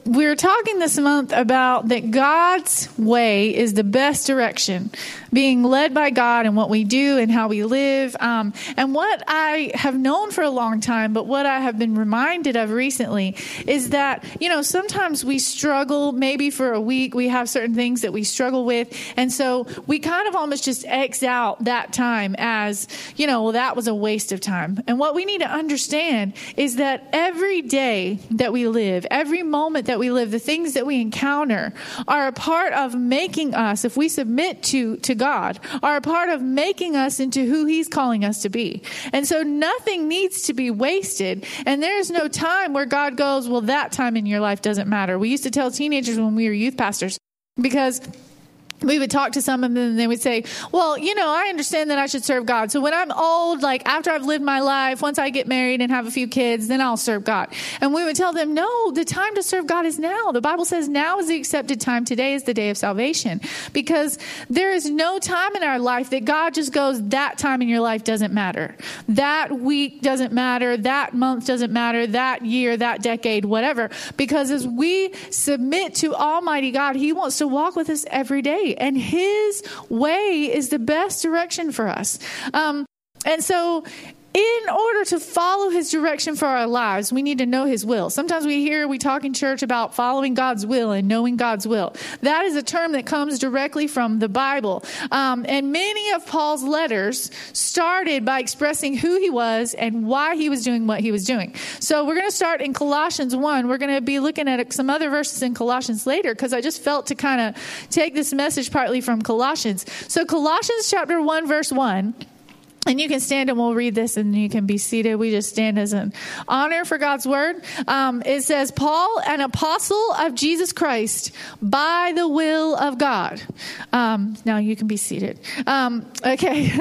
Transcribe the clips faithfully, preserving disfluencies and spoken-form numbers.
We're talking this month about that God's way is the best direction, being led by God in what we do and how we live. Um, and what I have known for a long time, but what I have been reminded of recently is that, you know, sometimes we struggle, maybe for a week, we have certain things that we struggle with. And so we kind of almost just X out that time as, you know, well, that was a waste of time. And what we need to understand is that every day that we live, every moment that we live, the things that we encounter are a part of making us, if we submit to, to God, are a part of making us into who He's calling us to be. And so nothing needs to be wasted. And there's no time where God goes, well, that time in your life doesn't matter. We used to tell teenagers when we were youth pastors, because we would talk to some of them and they would say, well, you know, I understand that I should serve God. So when I'm old, like after I've lived my life, once I get married and have a few kids, then I'll serve God. And we would tell them, no, the time to serve God is now. The Bible says now is the accepted time. Today is the day of salvation, because there is no time in our life that God just goes, that time in your life doesn't matter. That week doesn't matter. That month doesn't matter. That year, that decade, whatever. Because as we submit to Almighty God, He wants to walk with us every day. And His way is the best direction for us. Um, and so in order to follow His direction for our lives, we need to know His will. Sometimes we hear, we talk in church about following God's will and knowing God's will. That is a term that comes directly from the Bible. Um, and many of Paul's letters started by expressing who he was and why he was doing what he was doing. So we're going to start in Colossians one. We're going to be looking at some other verses in Colossians later, because I just felt to kind of take this message partly from Colossians. So Colossians chapter one, verse one. And you can stand and we'll read this and you can be seated. We just stand as an honor for God's word. Um, it says, Paul, an apostle of Jesus Christ by the will of God. Um, now you can be seated. Um, okay.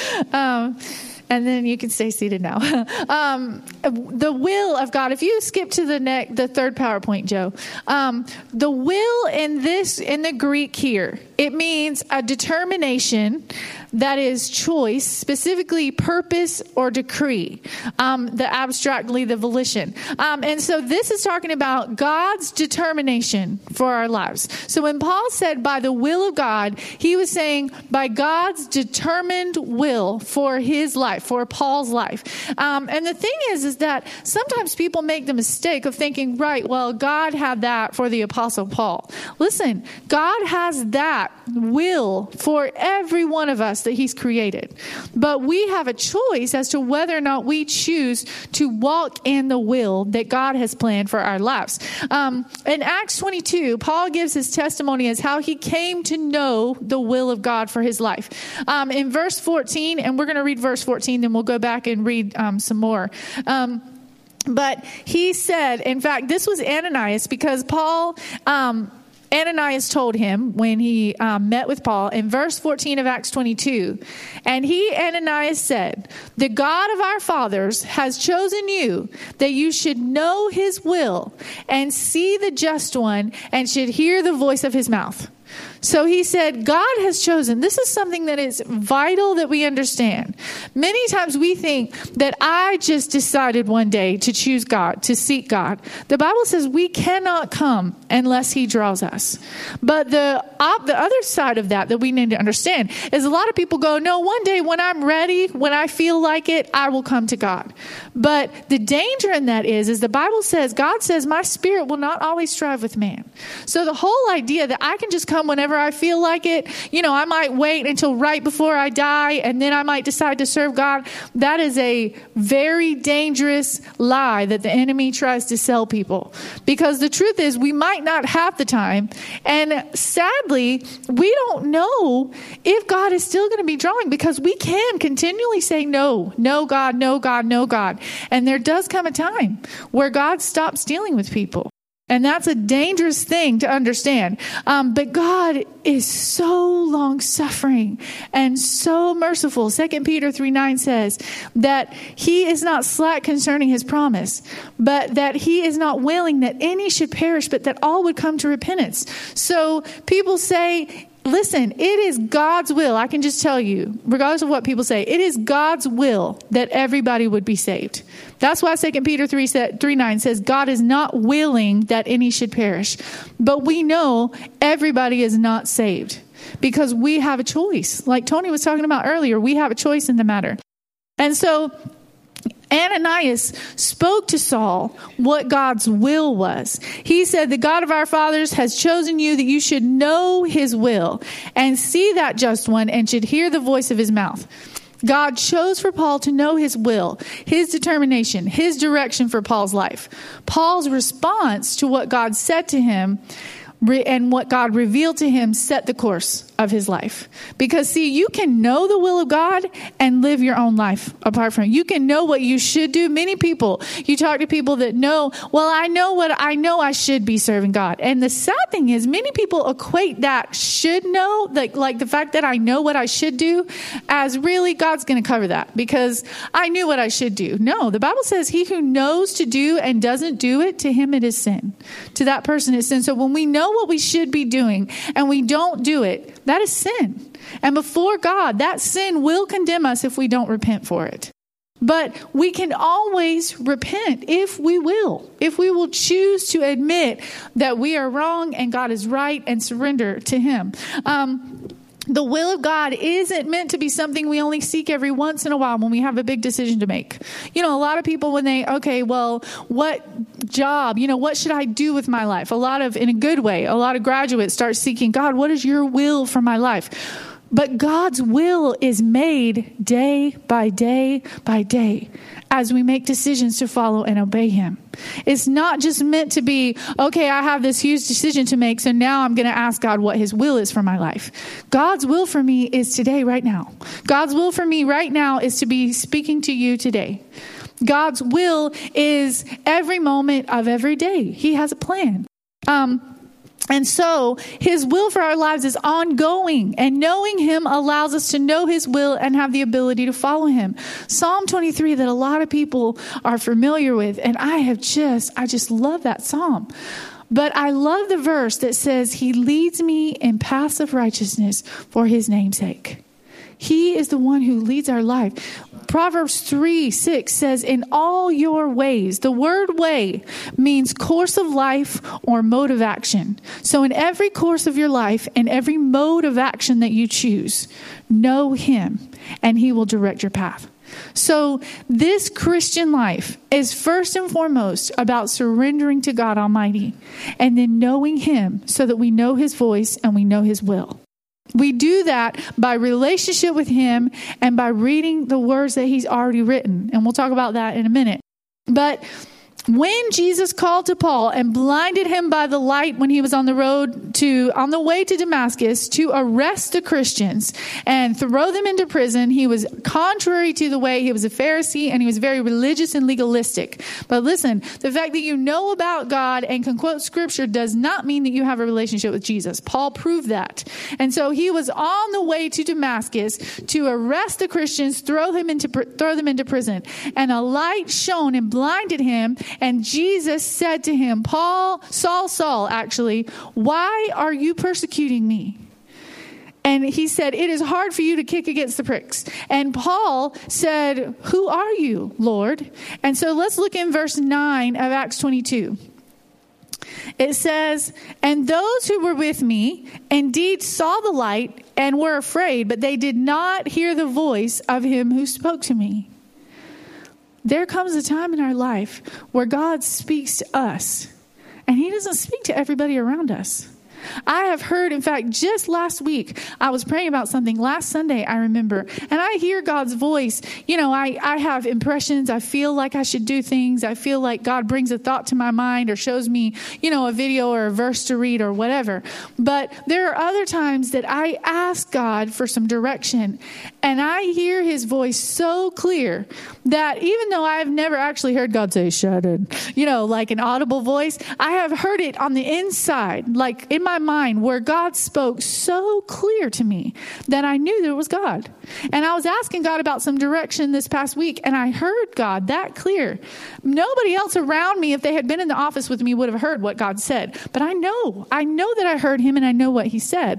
um, And then you can stay seated now. um, the will of God. If you skip to the next, the third PowerPoint, Joe, um, the will in this, in the Greek here, it means a determination that is choice, specifically purpose or decree, um, the abstractly the volition. Um, and so this is talking about God's determination for our lives. So when Paul said by the will of God, he was saying by God's determined will for his life, for Paul's life. Um, and the thing is, is that sometimes people make the mistake of thinking, right, well, God had that for the Apostle Paul. Listen, God has that will for every one of us that he's created. But we have a choice as to whether or not we choose to walk in the will that God has planned for our lives. Um, in Acts twenty-two, Paul gives his testimony as how he came to know the will of God for his life. Um, in verse fourteen, and we're going to read verse fourteen, then we'll go back and read um, some more. Um, but he said, in fact, this was Ananias, because Paul... Um, Ananias told him when he um, met with Paul in verse fourteen of Acts twenty-two, and he, Ananias, said, the God of our fathers has chosen you that you should know his will and see the just one and should hear the voice of his mouth. So he said, God has chosen. This is something that is vital that we understand. Many times we think that I just decided one day to choose God, to seek God. The Bible says we cannot come unless he draws us. But the op- the other side of that that we need to understand is a lot of people go, no, one day when I'm ready, when I feel like it, I will come to God. But the danger in that is, is the Bible says, God says, my spirit will not always strive with man. So the whole idea that I can just come whenever I feel like it, you know, I might wait until right before I die and then I might decide to serve God. That is a very dangerous lie that the enemy tries to sell people. Because the truth is, we might not have the time. And sadly, we don't know if God is still going to be drawing, because we can continually say, no, no, God, no, God, no, God. And there does come a time where God stops dealing with people. And that's a dangerous thing to understand. Um, but God is so long-suffering and so merciful. Second Peter three nine says that he is not slack concerning his promise, but that he is not willing that any should perish, but that all would come to repentance. So people say, Listen, it is God's will. I can just tell you, regardless of what people say, it is God's will that everybody would be saved. That's why Second Peter three, three nine says, God is not willing that any should perish. But we know everybody is not saved because we have a choice. Like Tony was talking about earlier, we have a choice in the matter. And so Ananias spoke to Saul what God's will was. He said, the God of our fathers has chosen you that you should know his will and see that just one and should hear the voice of his mouth. God chose for Paul to know his will, his determination, his direction for Paul's life. Paul's response to what God said to him and what God revealed to him set the course of his life. Because see, you can know the will of God and live your own life apart from it. You can know what you should do. Many people, you talk to people that know, well, I know what I know I should be serving God. And the sad thing is many people equate that should know, like, like the fact that I know what I should do as really God's going to cover that because I knew what I should do. No, the Bible says he who knows to do and doesn't do it, to him it is sin. To that person it's sin. So when we know what we should be doing and we don't do it, that is sin. And before God, that sin will condemn us if we don't repent for it. But we can always repent if we will, if we will choose to admit that we are wrong and God is right and surrender to him. Um, The will of God isn't meant to be something we only seek every once in a while when we have a big decision to make. You know, a lot of people when they, okay, well, what job, you know, what should I do with my life? A lot of, in a good way, a lot of graduates start seeking, God, what is your will for my life? But God's will is made day by day by day as we make decisions to follow and obey him. It's not just meant to be, okay, I have this huge decision to make, so now I'm going to ask God what his will is for my life. God's will for me is today, right now. God's will for me right now is to be speaking to you today. God's will is every moment of every day. He has a plan. Um, And so his will for our lives is ongoing, and knowing him allows us to know his will and have the ability to follow him. Psalm twenty-three that a lot of people are familiar with. And I have just, I just love that Psalm. But I love the verse that says he leads me in paths of righteousness for his name's sake. He is the one who leads our life. Proverbs three six says, in all your ways, the word way means course of life or mode of action. So in every course of your life and every mode of action that you choose, know him and he will direct your path. So this Christian life is first and foremost about surrendering to God Almighty and then knowing him so that we know his voice and we know his will. We do that by relationship with him and by reading the words that he's already written. And we'll talk about that in a minute. But when Jesus called to Paul and blinded him by the light when he was on the road to, on the way to Damascus to arrest the Christians and throw them into prison, he was contrary to the way. He was a Pharisee and he was very religious and legalistic. But listen, the fact that you know about God and can quote scripture does not mean that you have a relationship with Jesus. Paul proved that. And so he was on the way to Damascus to arrest the Christians, throw him into, throw them into prison. And a light shone and blinded him. And Jesus said to him, Paul, Saul, Saul, actually, why are you persecuting me? And he said, it is hard for you to kick against the pricks. And Paul said, who are you, Lord? And so let's look in verse nine of Acts twenty-two. It says, and those who were with me indeed saw the light and were afraid, but they did not hear the voice of him who spoke to me. There comes a time in our life where God speaks to us, and he doesn't speak to everybody around us. I have heard, in fact, just last week, I was praying about something last Sunday, I remember, and I hear God's voice. You know, I, I have impressions. I feel like I should do things. I feel like God brings a thought to my mind or shows me, you know, a video or a verse to read or whatever. But there are other times that I ask God for some direction, and I hear his voice so clear that even though I've never actually heard God say, shut it, you know, like an audible voice, I have heard it on the inside, like in my my mind where God spoke so clear to me that I knew there was God. And I was asking God about some direction this past week, and I heard God that clear. Nobody else around me, if they had been in the office with me, would have heard what God said. But I know, I know that I heard him and I know what he said.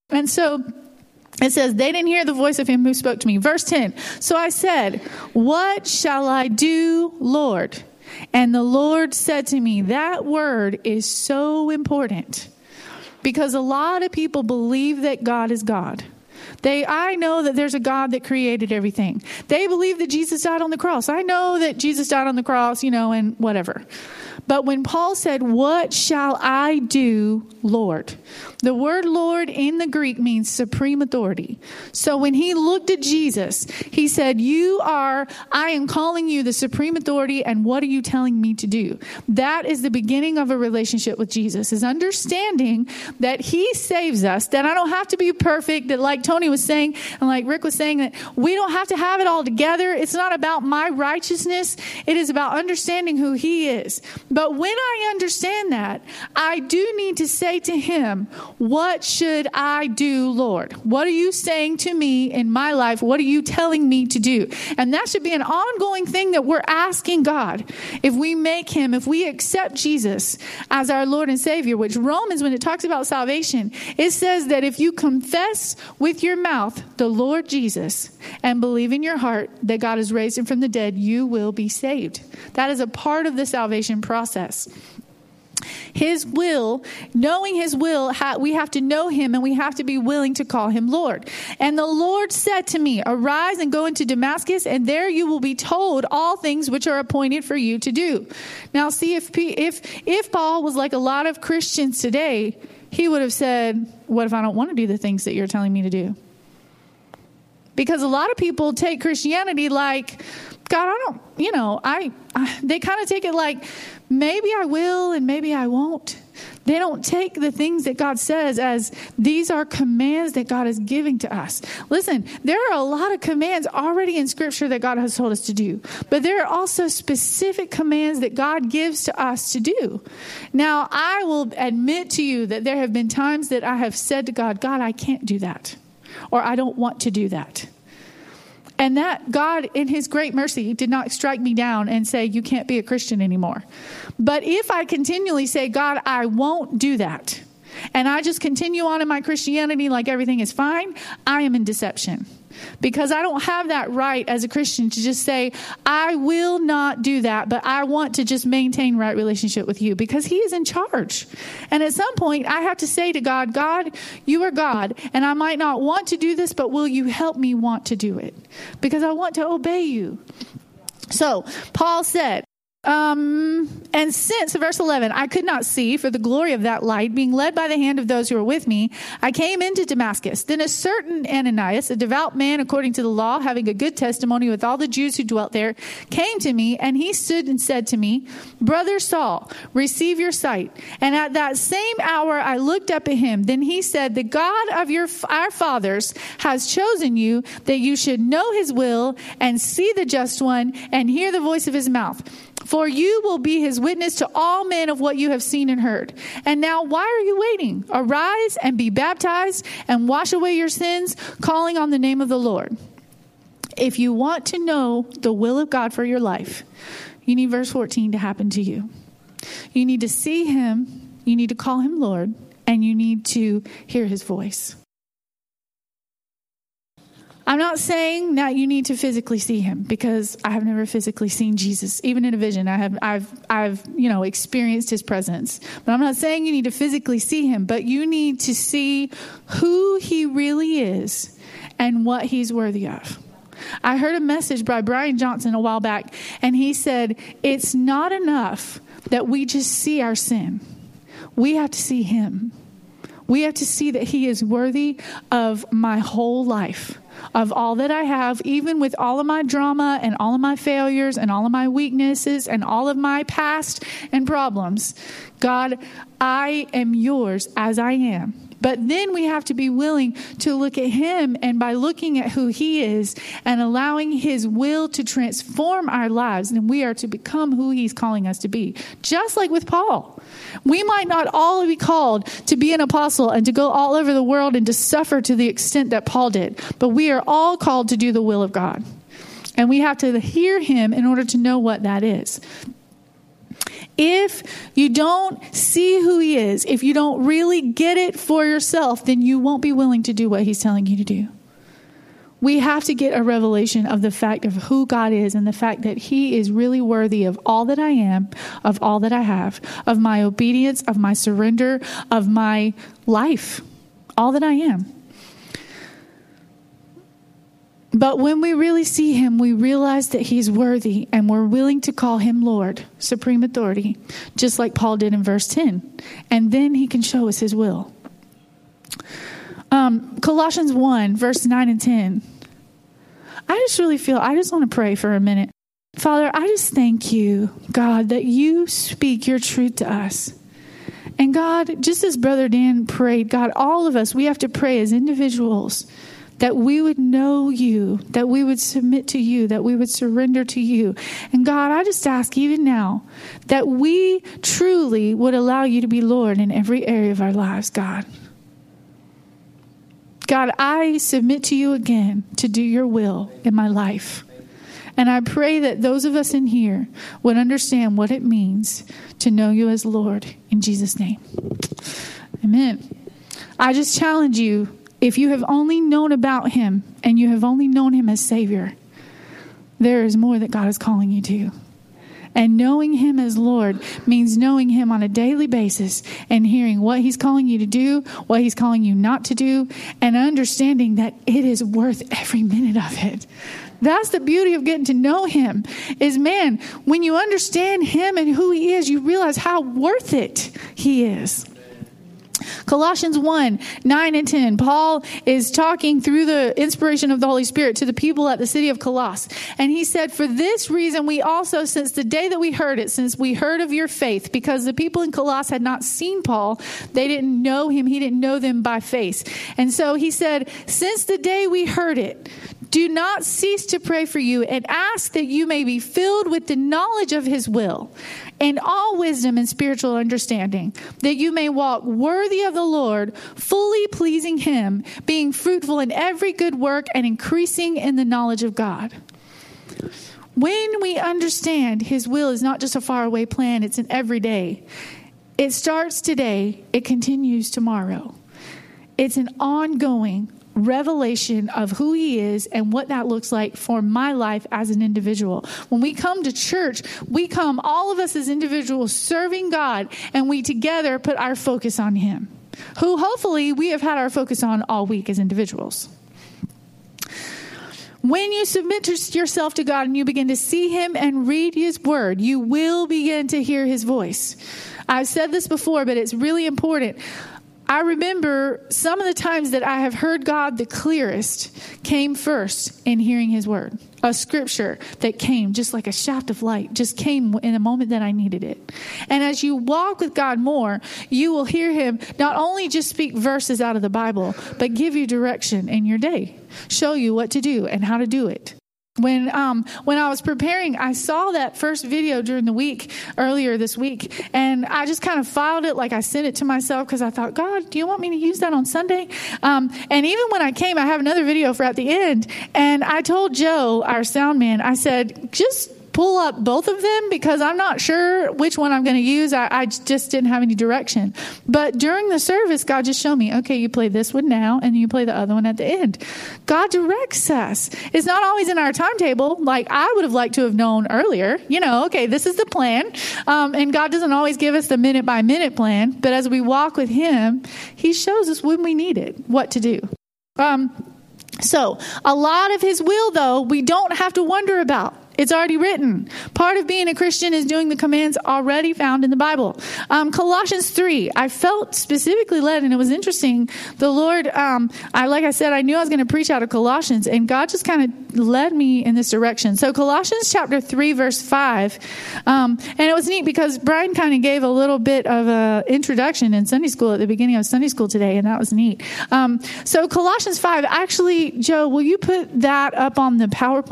And so it says, they didn't hear the voice of him who spoke to me. Verse ten. So I said, what shall I do, Lord? And the Lord said to me, that word is so important because a lot of people believe that God is God. They, I know that there's a God that created everything. They believe that Jesus died on the cross. I know that Jesus died on the cross, you know, and whatever. But when Paul said, what shall I do, Lord? The word Lord in the Greek means supreme authority. So when he looked at Jesus, he said, you are, I am calling you the supreme authority, and what are you telling me to do? That is the beginning of a relationship with Jesus, is understanding that he saves us, that I don't have to be perfect, that like Tony was saying, and like Rick was saying, that we don't have to have it all together. It's not about my righteousness. It is about understanding who he is. But when I understand that, I do need to say to him, what should I do, Lord? What are you saying to me in my life? What are you telling me to do? And that should be an ongoing thing that we're asking God. If we make him, if we accept Jesus as our Lord and Savior, which Romans, when it talks about salvation, it says that if you confess with your mouth the Lord Jesus and believe in your heart that God has raised him from the dead, you will be saved. That is a part of the salvation process. His will, knowing his will, we have to know him and we have to be willing to call him Lord. And the Lord said to me, arise and go into Damascus, and there you will be told all things which are appointed for you to do. Now, see, if if if Paul was like a lot of Christians today, he would have said, what if I don't want to do the things that you're telling me to do? Because a lot of people take Christianity like, God, I don't, you know, I, I they kind of take it like, maybe I will and maybe I won't. They don't take the things that God says as these are commands that God is giving to us. Listen, there are a lot of commands already in Scripture that God has told us to do. But there are also specific commands that God gives to us to do. Now, I will admit to you that there have been times that I have said to God, God, I can't do that. Or I don't want to do that. And that God, in his great mercy, did not strike me down and say, you can't be a Christian anymore. But if I continually say, God, I won't do that, and I just continue on in my Christianity like everything is fine, I am in deception. Because I don't have that right as a Christian to just say, I will not do that, but I want to just maintain right relationship with you because he is in charge. And at some point, I have to say to God, God, you are God, and I might not want to do this, but will you help me want to do it? Because I want to obey you. So Paul said, Um, and since, verse eleven, I could not see for the glory of that light, being led by the hand of those who were with me, I came into Damascus. Then a certain Ananias, a devout man according to the law, having a good testimony with all the Jews who dwelt there, came to me, and he stood and said to me, Brother Saul, receive your sight. And at that same hour I looked up at him. Then he said, the God of your our fathers has chosen you, that you should know his will and see the just one and hear the voice of his mouth. For you will be his witness to all men of what you have seen and heard. And now why are you waiting? Arise and be baptized and wash away your sins, calling on the name of the Lord. If you want to know the will of God for your life, you need verse fourteen to happen to you. You need to see him, you need to call him Lord, and you need to hear his voice. I'm not saying that you need to physically see him, because I have never physically seen Jesus, even in a vision. I have, I've, I've, you know, experienced his presence. But I'm not saying you need to physically see him, but you need to see who he really is and what he's worthy of. I heard a message by Brian Johnson a while back, and he said, it's not enough that we just see our sin. We have to see him. We have to see that he is worthy of my whole life, of all that I have, even with all of my drama and all of my failures and all of my weaknesses and all of my past and problems. God, I am yours as I am. But then we have to be willing to look at him, and by looking at who he is and allowing his will to transform our lives, then we are to become who he's calling us to be. Just like with Paul. We might not all be called to be an apostle and to go all over the world and to suffer to the extent that Paul did, but we are all called to do the will of God. And we have to hear him in order to know what that is. If you don't see who he is, if you don't really get it for yourself, then you won't be willing to do what he's telling you to do. We have to get a revelation of the fact of who God is and the fact that he is really worthy of all that I am, of all that I have, of my obedience, of my surrender, of my life, all that I am. But when we really see him, we realize that he's worthy and we're willing to call him Lord, supreme authority, just like Paul did in verse ten. And then he can show us his will. Um, Colossians one, verse nine and ten. I just really feel, I just want to pray for a minute. Father, I just thank you, God, that you speak your truth to us. And God, just as Brother Dan prayed, God, all of us, we have to pray as individuals that we would know you, that we would submit to you, that we would surrender to you. And God, I just ask even now that we truly would allow you to be Lord in every area of our lives, God. God, I submit to you again to do your will in my life. And I pray that those of us in here would understand what it means to know you as Lord in Jesus' name. Amen. I just challenge you, if you have only known about him and you have only known him as Savior, there is more that God is calling you to. And knowing him as Lord means knowing him on a daily basis and hearing what he's calling you to do, what he's calling you not to do, and understanding that it is worth every minute of it. That's the beauty of getting to know him is, man, when you understand him and who he is, you realize how worth it he is. Colossians one, nine and ten. Paul is talking through the inspiration of the Holy Spirit to the people at the city of Colossus. And he said, for this reason, we also, since the day that we heard it, since we heard of your faith, because the people in Colossus had not seen Paul, they didn't know him. He didn't know them by face. And so he said, since the day we heard it, do not cease to pray for you and ask that you may be filled with the knowledge of his will and all wisdom and spiritual understanding, that you may walk worthy of the Lord, fully pleasing him, being fruitful in every good work and increasing in the knowledge of God. When we understand his will is not just a faraway plan, it's an everyday. It starts today, it continues tomorrow. It's an ongoing revelation of who he is and what that looks like for my life as an individual. When we come to church, we come, all of us as individuals, serving God, and we together put our focus on him, who hopefully we have had our focus on all week as individuals. When you submit yourself to God and you begin to see him and read his word, you will begin to hear his voice. I've said this before, but it's really important. I remember some of the times that I have heard God the clearest came first in hearing his word. A scripture that came just like a shaft of light, just came in the moment that I needed it. And as you walk with God more, you will hear him not only just speak verses out of the Bible, but give you direction in your day, show you what to do and how to do it. When um when I was preparing, I saw that first video during the week, earlier this week, and I just kind of filed it, like I sent it to myself because I thought, God, do you want me to use that on Sunday? Um, and even when I came, I have another video for at the end, and I told Joe, our sound man, I said, just pull up both of them because I'm not sure which one I'm going to use. I, I just didn't have any direction. But during the service, God just showed me, okay, you play this one now and you play the other one at the end. God directs us. It's not always in our timetable. Like I would have liked to have known earlier, you know, okay, this is the plan. Um, and God doesn't always give us the minute by minute plan. But as we walk with him, he shows us when we need it, what to do. Um, so a lot of his will, though, we don't have to wonder about. It's already written. Part of being a Christian is doing the commands already found in the Bible. Um, Colossians three, I felt specifically led, and it was interesting. The Lord, um, I like I said, I knew I was going to preach out of Colossians, and God just kind of led me in this direction. So Colossians chapter three, verse five, um, and it was neat because Brian kind of gave a little bit of an introduction in Sunday school at the beginning of Sunday school today, and that was neat. Um, so Colossians five, actually, Joe, will you put that up on the PowerPoint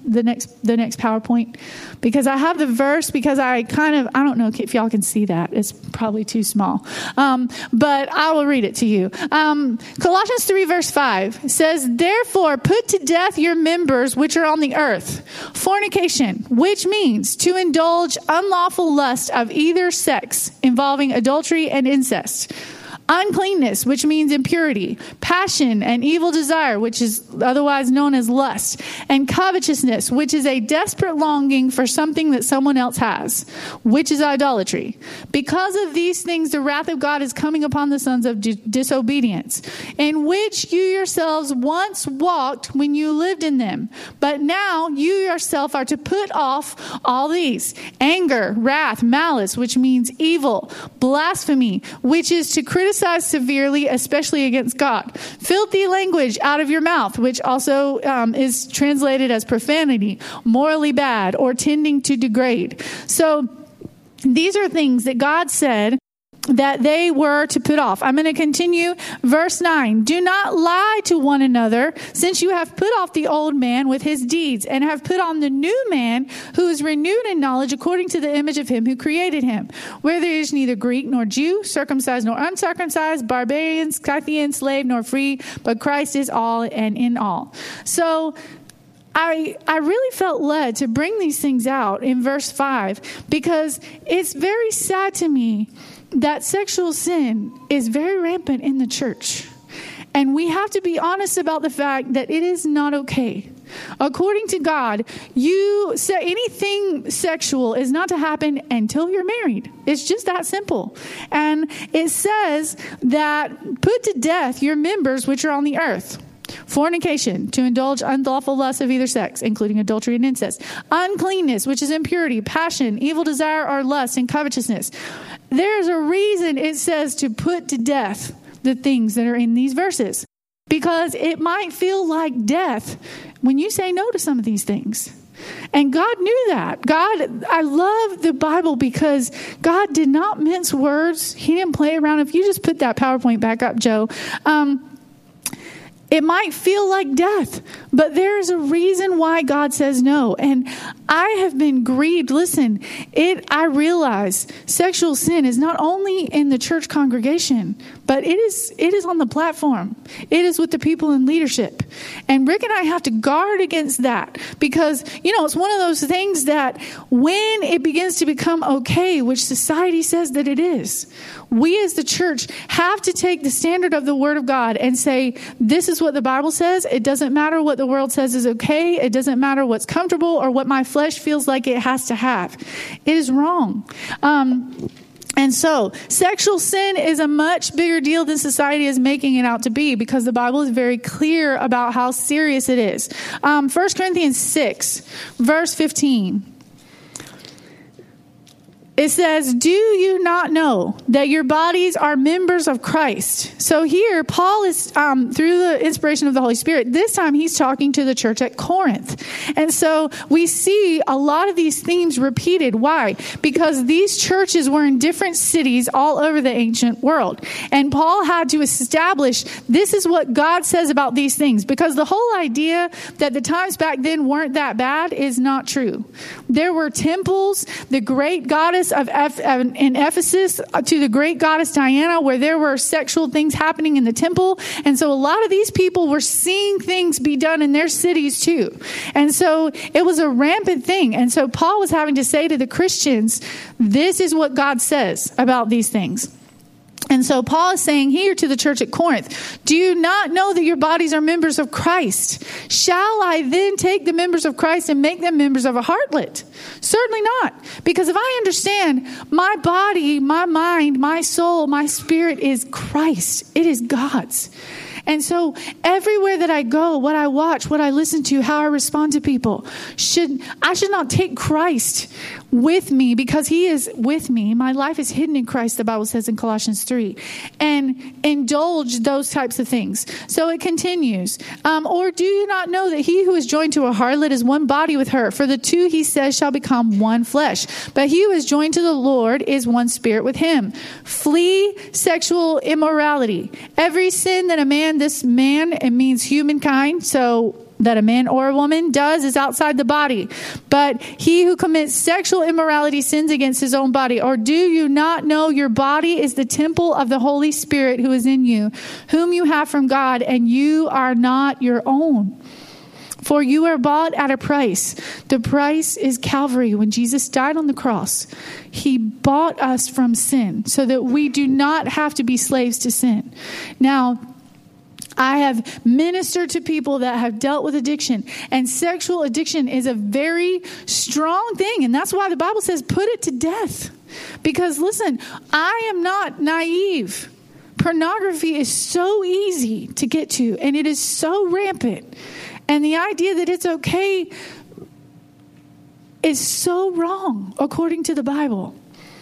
the next the next PowerPoint? Because I have the verse, because I kind of, I don't know if y'all can see that. It's probably too small. Um, but I will read it to you. Um, Colossians three verse five says, therefore put to death your members which are on the earth. Fornication, which means to indulge unlawful lust of either sex, involving adultery and incest. Uncleanness, which means impurity, passion and evil desire, which is otherwise known as lust, and covetousness, which is a desperate longing for something that someone else has, which is idolatry. Because of these things, the wrath of God is coming upon the sons of di- disobedience, in which you yourselves once walked when you lived in them. But now you yourself are to put off all these: anger, wrath, malice, which means evil, blasphemy, which is to criticize severely, especially against God. Filthy language out of your mouth, which also um, is translated as profanity, morally bad, or tending to degrade. So these are things that God said that they were to put off. I'm going to continue. Verse nine. Do not lie to one another, since you have put off the old man with his deeds, and have put on the new man, who is renewed in knowledge according to the image of him who created him. Where there is neither Greek nor Jew, circumcised nor uncircumcised, barbarian, Scythian, slave nor free, but Christ is all and in all. So I I really felt led to bring these things out in verse five, because it's very sad to me that sexual sin is very rampant in the church. And we have to be honest about the fact that it is not okay. According to God, you say anything sexual is not to happen until you're married. It's just that simple. And it says that put to death your members which are on the earth. Fornication, to indulge unlawful lust of either sex, including adultery and incest. Uncleanness, which is impurity, passion, evil desire or lust, and covetousness. There's a reason it says to put to death the things that are in these verses, because it might feel like death when you say no to some of these things. And God knew that. God, I love the Bible because God did not mince words. He didn't play around. If you just put that PowerPoint back up, Joe, um, it might feel like death, but there is a reason why God says no. And I have been grieved. Listen, it, I realize sexual sin is not only in the church congregation, but it is, it is on the platform. It is with the people in leadership. And Rick and I have to guard against that because, you know, it's one of those things that when it begins to become okay, which society says that it is, we as the church have to take the standard of the Word of God and say, this is what the Bible says. It doesn't matter what the world says is okay. It doesn't matter what's comfortable or what my flesh feels like it has to have. It is wrong. Um, and so sexual sin is a much bigger deal than society is making it out to be, because the Bible is very clear about how serious it is. Um, First Corinthians six, verse fifteen. It says, do you not know that your bodies are members of Christ? So here, Paul is, um, through the inspiration of the Holy Spirit, this time he's talking to the church at Corinth. And so we see a lot of these themes repeated. Why? Because these churches were in different cities all over the ancient world. And Paul had to establish, this is what God says about these things. Because the whole idea that the times back then weren't that bad is not true. There were temples, the great goddess of Eph- in Ephesus to the great goddess Diana, where there were sexual things happening in the temple. And so a lot of these people were seeing things be done in their cities too. And so it was a rampant thing. And so Paul was having to say to the Christians, this is what God says about these things. And so Paul is saying here to the church at Corinth, do you not know that your bodies are members of Christ? Shall I then take the members of Christ and make them members of a harlot? Certainly not. Because if I understand my body, my mind, my soul, my spirit is Christ, it is God's. And so everywhere that I go, what I watch, what I listen to, how I respond to people, should I should not take Christ with me, because he is with me. My life is hidden in Christ, the Bible says in Colossians three, and indulge those types of things. So it continues. Um, or do you not know that he who is joined to a harlot is one body with her? For the two, he says, shall become one flesh. But he who is joined to the Lord is one spirit with him. Flee sexual immorality. Every sin that a man, this man, it means humankind. So that a man or a woman does is outside the body. But he who commits sexual immorality sins against his own body. Or do you not know your body is the temple of the Holy Spirit who is in you, whom you have from God, and you are not your own? For you are bought at a price. The price is Calvary. When Jesus died on the cross, he bought us from sin so that we do not have to be slaves to sin. Now, I have ministered to people that have dealt with addiction, and sexual addiction is a very strong thing. And that's why the Bible says, put it to death. Because listen, I am not naive. Pornography is so easy to get to, and it is so rampant. And the idea that it's okay is so wrong according to the Bible.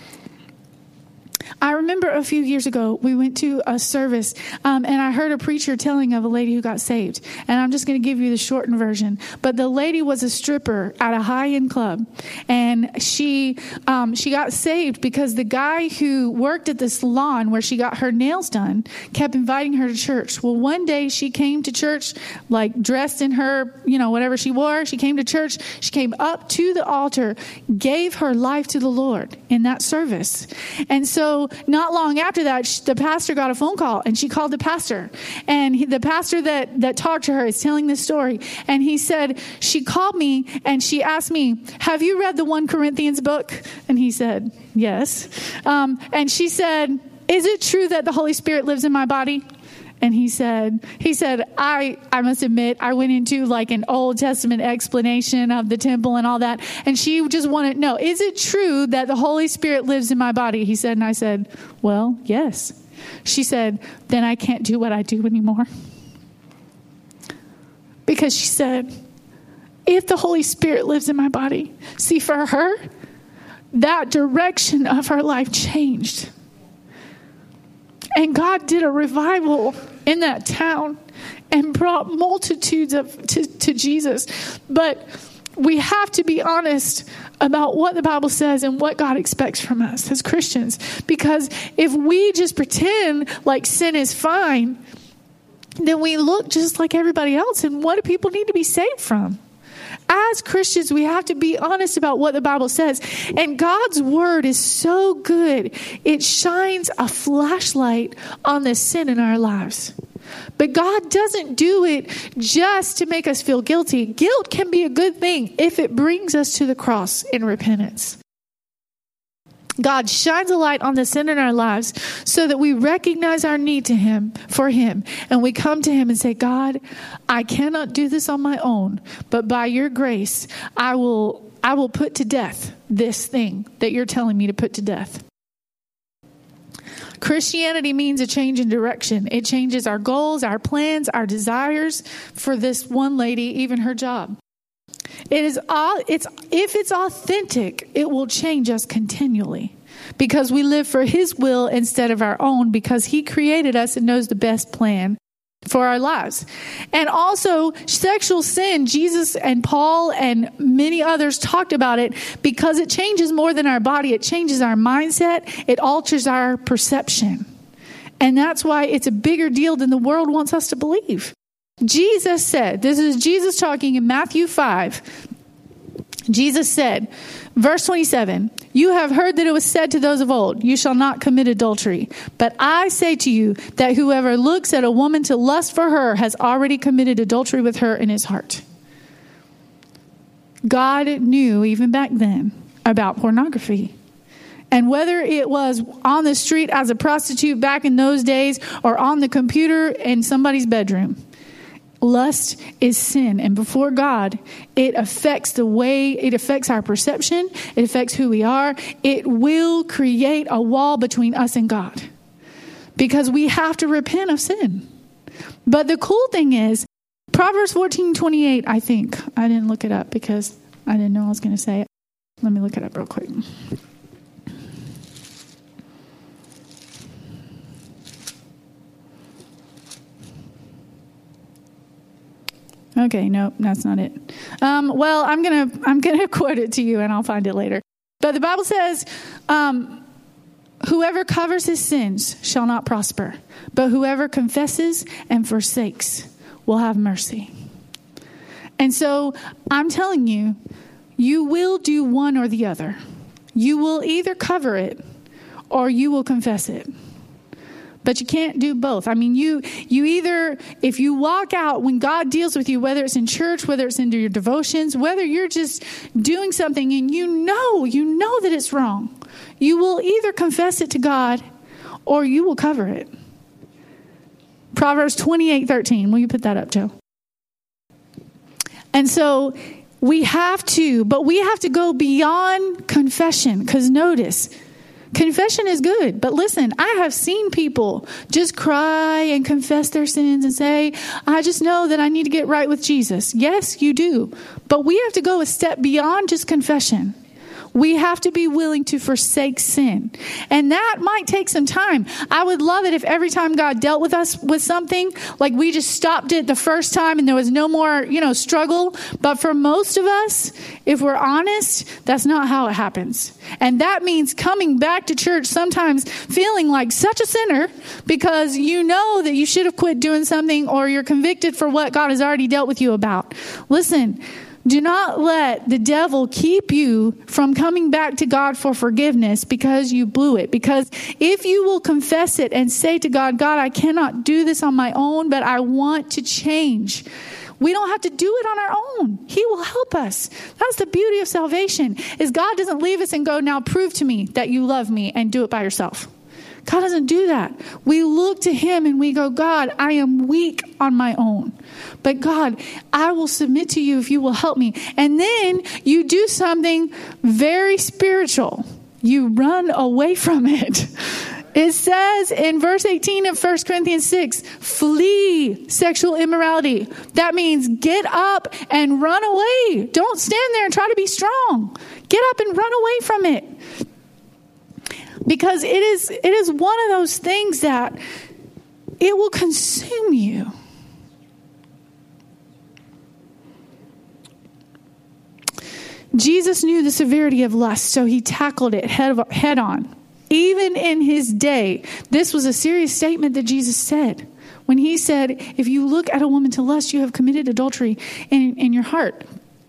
I remember a few years ago, we went to a service um, and I heard a preacher telling of a lady who got saved. And I'm just going to give you the shortened version. But the lady was a stripper at a high-end club. And she um, she got saved because the guy who worked at the salon where she got her nails done kept inviting her to church. Well, one day she came to church, like dressed in her, you know, whatever she wore. She came to church. She came up to the altar, gave her life to the Lord in that service. And so not long after that, the pastor got a phone call, and she called the pastor. And he, the pastor that, that talked to her is telling this story. And he said, she called me and she asked me, have you read the First Corinthians book? And he said, yes. Um, and she said, is it true that the Holy Spirit lives in my body? And he said, he said, I, I must admit, I went into like an Old Testament explanation of the temple and all that. And she just wanted to know, is it true that the Holy Spirit lives in my body? He said, and I said, well, yes. She said, then I can't do what I do anymore. Because she said, if the Holy Spirit lives in my body, see, for her, that direction of her life changed. And God did a revival in that town and brought multitudes of to, to Jesus. But we have to be honest about what the Bible says and what God expects from us as Christians. Because if we just pretend like sin is fine, then we look just like everybody else. And what do people need to be saved from? As Christians, we have to be honest about what the Bible says. And God's word is so good. It shines a flashlight on the sin in our lives. But God doesn't do it just to make us feel guilty. Guilt can be a good thing if it brings us to the cross in repentance. God shines a light on the sin in our lives so that we recognize our need to Him, for Him. And we come to Him and say, God, I cannot do this on my own, but by your grace, I will, I will put to death this thing that you're telling me to put to death. Christianity means a change in direction. It changes our goals, our plans, our desires. For this one lady, even her job. It is all, it's, if it's authentic, it will change us continually because we live for His will instead of our own, because He created us and knows the best plan for our lives. And also sexual sin, Jesus and Paul and many others talked about it because it changes more than our body. It changes our mindset. It alters our perception. And that's why it's a bigger deal than the world wants us to believe. Jesus said, this is Jesus talking in Matthew five. Jesus said, verse twenty-seven, you have heard that it was said to those of old, you shall not commit adultery. But I say to you that whoever looks at a woman to lust for her has already committed adultery with her in his heart. God knew even back then about pornography. And whether it was on the street as a prostitute back in those days or on the computer in somebody's bedroom, lust is sin, and before God, it affects the way, it affects our perception, it affects who we are. It will create a wall between us and God because we have to repent of sin. But the cool thing is, Proverbs fourteen twenty-eight, I think, I didn't look it up because I didn't know I was going to say it. Let me look it up real quick. Okay, nope, that's not it. Um, well, I'm gonna I'm gonna quote it to you, and I'll find it later. But the Bible says, um, "Whoever covers his sins shall not prosper, but whoever confesses and forsakes will have mercy." And so I'm telling you, you will do one or the other. You will either cover it or you will confess it. But you can't do both. I mean, you you either, if you walk out when God deals with you, whether it's in church, whether it's into your devotions, whether you're just doing something and you know, you know that it's wrong, you will either confess it to God or you will cover it. Proverbs twenty-eight thirteen. Will you put that up, Joe? And so we have to, but we have to go beyond confession. Because notice, confession is good. But listen, I have seen people just cry and confess their sins and say, I just know that I need to get right with Jesus. Yes, you do. But we have to go a step beyond just confession. We have to be willing to forsake sin. And that might take some time. I would love it if every time God dealt with us with something, like we just stopped it the first time and there was no more, you know, struggle. But for most of us, if we're honest, that's not how it happens. And that means coming back to church sometimes feeling like such a sinner because you know that you should have quit doing something or you're convicted for what God has already dealt with you about. Listen, do not let the devil keep you from coming back to God for forgiveness because you blew it. Because if you will confess it and say to God, God, I cannot do this on my own, but I want to change. We don't have to do it on our own. He will help us. That's the beauty of salvation, is God doesn't leave us and go, now prove to me that you love me and do it by yourself. God doesn't do that. We look to him and we go, God, I am weak on my own. But God, I will submit to you if you will help me. And then you do something very spiritual. You run away from it. It says in verse eighteen of First Corinthians six, flee sexual immorality. That means get up and run away. Don't stand there and try to be strong. Get up and run away from it. Because it is it is one of those things that it will consume you. Jesus knew the severity of lust, so he tackled it head, head on. Even in his day, this was a serious statement that Jesus said. When he said, if you look at a woman to lust, you have committed adultery in, in your heart.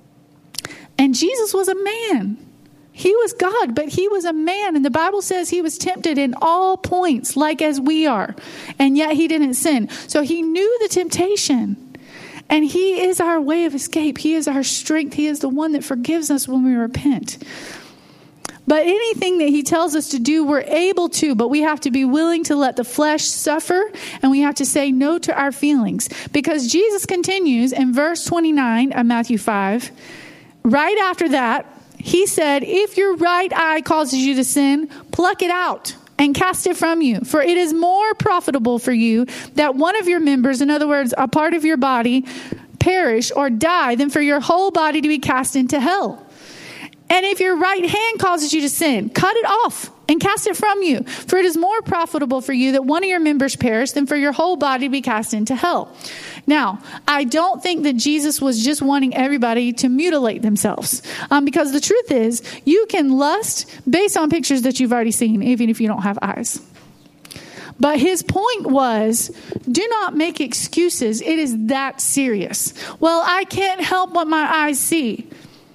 And Jesus was a man. He was God, but he was a man. And the Bible says he was tempted in all points, like as we are. And yet he didn't sin. So he knew the temptation. And he is our way of escape. He is our strength. He is the one that forgives us when we repent. But anything that he tells us to do, we're able to, but we have to be willing to let the flesh suffer, and we have to say no to our feelings. Because Jesus continues in verse twenty-nine of Matthew five, right after that, he said, if your right eye causes you to sin, pluck it out and cast it from you. For it is more profitable for you that one of your members, in other words, a part of your body, perish or die than for your whole body to be cast into hell. And if your right hand causes you to sin, cut it off and cast it from you. For it is more profitable for you that one of your members perish than for your whole body to be cast into hell. Now, I don't think that Jesus was just wanting everybody to mutilate themselves. Um, because the truth is, you can lust based on pictures that you've already seen, even if you don't have eyes. But his point was, do not make excuses. It is that serious. Well, I can't help what my eyes see.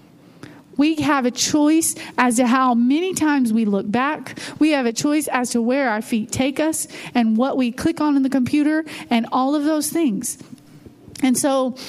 We have a choice as to how many times we look back. We have a choice as to where our feet take us and what we click on in the computer and all of those things. And so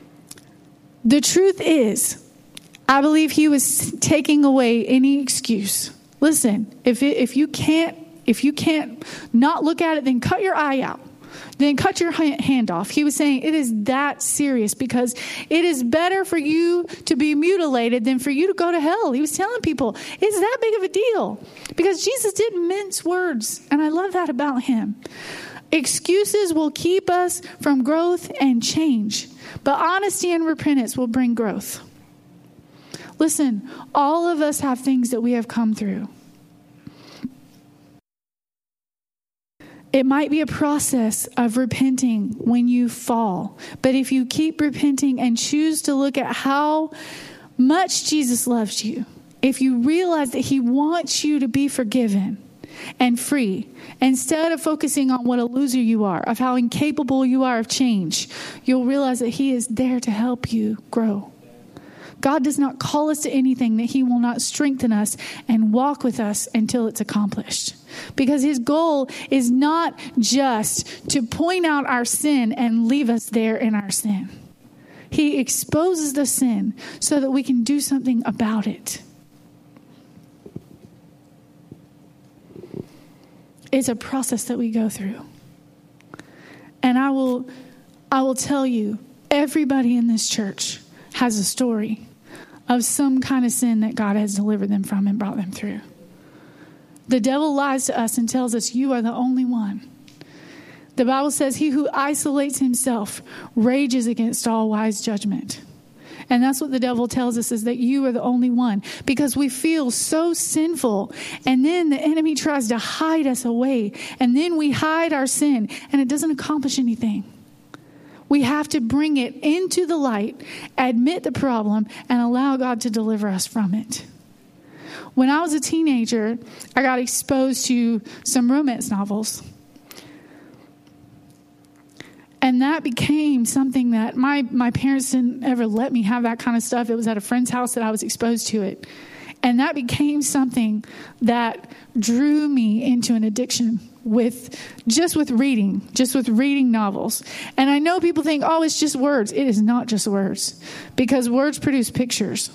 the truth is, I believe he was taking away any excuse. Listen, if it, if you can't if you can't not look at it, then cut your eye out. Then cut your hand off. He was saying it is that serious because it is better for you to be mutilated than for you to go to hell. He was telling people it's that big of a deal because Jesus didn't mince words. And I love that about him. Excuses will keep us from growth and change, but honesty and repentance will bring growth. Listen, all of us have things that we have come through. It might be a process of repenting when you fall. But if you keep repenting and choose to look at how much Jesus loves you, if you realize that he wants you to be forgiven, and free. Instead of focusing on what a loser you are, of how incapable you are of change, you'll realize that he is there to help you grow. God does not call us to anything that he will not strengthen us and walk with us until it's accomplished. Because his goal is not just to point out our sin and leave us there in our sin. He exposes the sin so that we can do something about it. It's a process that we go through. And I will, I will tell you, everybody in this church has a story of some kind of sin that God has delivered them from and brought them through. The devil lies to us and tells us you are the only one. The Bible says he who isolates himself rages against all wise judgment. And that's what the devil tells us, is that you are the only one, because we feel so sinful. And then the enemy tries to hide us away. And then we hide our sin and it doesn't accomplish anything. We have to bring it into the light, admit the problem, and allow God to deliver us from it. When I was a teenager, I got exposed to some romance novels. And that became something that my, my parents didn't ever let me have that kind of stuff. It was at a friend's house that I was exposed to it. And that became something that drew me into an addiction with just with reading, just with reading novels. And I know people think, oh, it's just words. It is not just words, because words produce pictures.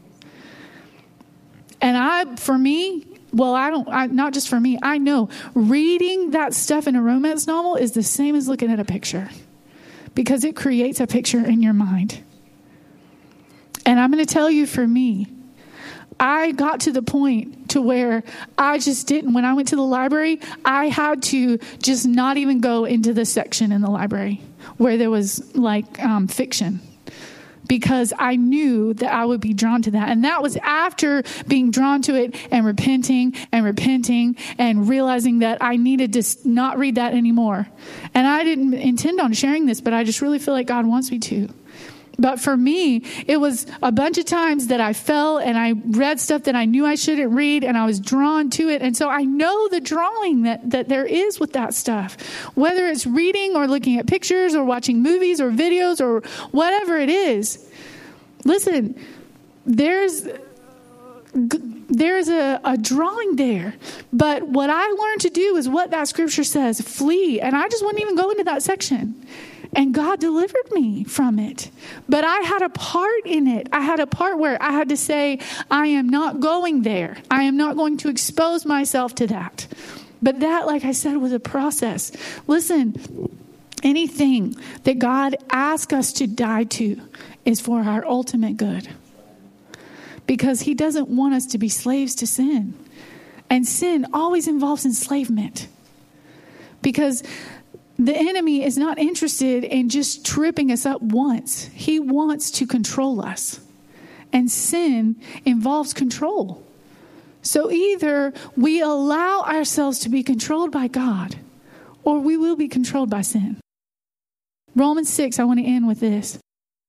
And I, for me, well, I don't, I, not just for me, I know reading that stuff in a romance novel is the same as looking at a picture, because it creates a picture in your mind. And I'm going to tell you, for me, I got to the point to where I just didn't, when I went to the library, I had to just not even go into the section in the library where there was like um, fiction, because I knew that I would be drawn to that. And that was after being drawn to it and repenting and repenting and realizing that I needed to not read that anymore. And I didn't intend on sharing this, but I just really feel like God wants me to. But for me, it was a bunch of times that I fell and I read stuff that I knew I shouldn't read, and I was drawn to it. And so I know the drawing that, that there is with that stuff, whether it's reading or looking at pictures or watching movies or videos or whatever it is. Listen, there's there's a, a drawing there. But what I learned to do is what that scripture says, flee. And I just wouldn't even go into that section. And God delivered me from it. But I had a part in it. I had a part where I had to say, I am not going there. I am not going to expose myself to that. But that, like I said, was a process. Listen, anything that God asks us to die to is for our ultimate good. Because he doesn't want us to be slaves to sin. And sin always involves enslavement. Because the enemy is not interested in just tripping us up once. He wants to control us. And sin involves control. So either we allow ourselves to be controlled by God, or we will be controlled by sin. Romans six, I want to end with this.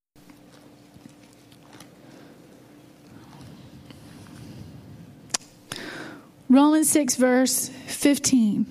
Romans six, verse fifteen.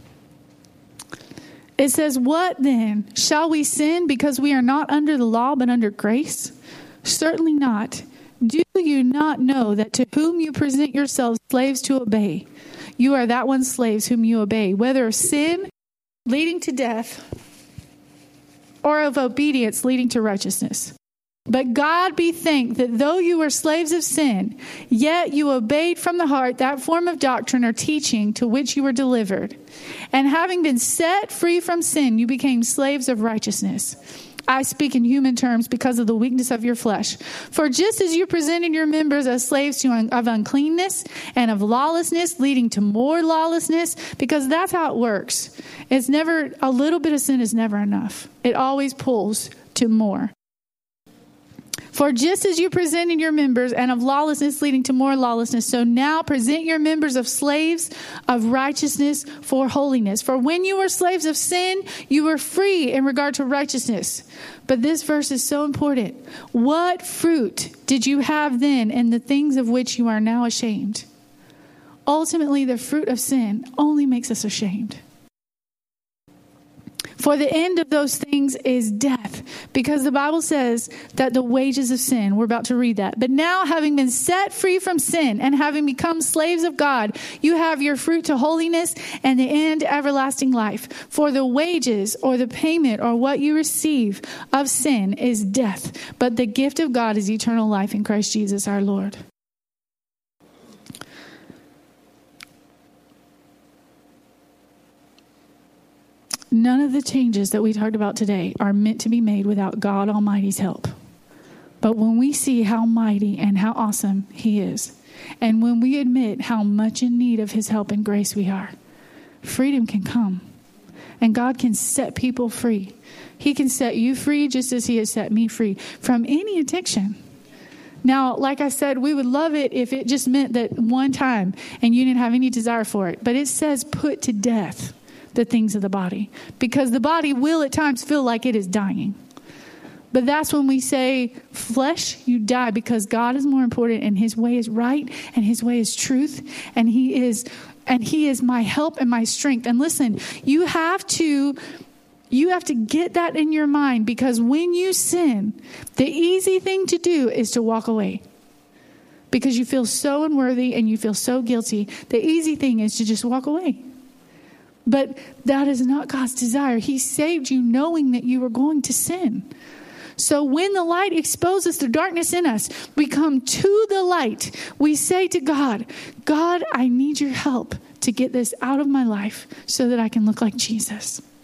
It says, what then? Shall we sin because we are not under the law but under grace? Certainly not. Do you not know that to whom you present yourselves slaves to obey, you are that one's slaves whom you obey, whether of sin leading to death or of obedience leading to righteousness? But God be thanked that though you were slaves of sin, yet you obeyed from the heart that form of doctrine or teaching to which you were delivered. And having been set free from sin, you became slaves of righteousness. I speak in human terms because of the weakness of your flesh. For just as you presented your members as slaves to un- of uncleanness and of lawlessness, leading to more lawlessness, because that's how it works. It's never, a little bit of sin is never enough. It always pulls to more. For just as you presented your members and of lawlessness leading to more lawlessness, so now present your members of slaves of righteousness for holiness. For when you were slaves of sin, you were free in regard to righteousness. But this verse is so important. What fruit did you have then in the things of which you are now ashamed? ultimately the fruit of sin only makes us ashamed. For the end of those things is death, because the Bible says that the wages of sin, we're about to read that. But now, having been set free from sin and having become slaves of God, you have your fruit to holiness and the end everlasting life. For the wages or the payment or what you receive of sin is death, but the gift of God is eternal life in Christ Jesus our Lord. None of the changes that we talked about today are meant to be made without God Almighty's help. But when we see how mighty and how awesome He is, and when we admit how much in need of His help and grace we are, freedom can come. And God can set people free. He can set you free just as He has set me free from any addiction. Now, like I said, we would love it if it just meant that one time and you didn't have any desire for it. But it says put to death the things of the body, because the body will at times feel like it is dying. But that's when we say, flesh, you die, because God is more important and His way is right and His way is truth, and He is and He is my help and my strength. And listen, you have to you have to get that in your mind, because when you sin, the easy thing to do is to walk away. Because you feel so unworthy and you feel so guilty. The easy thing is to just walk away. But that is not God's desire. He saved you knowing that you were going to sin. So when the light exposes the darkness in us, we come to the light. We say to God, God, I need your help to get this out of my life so that I can look like Jesus.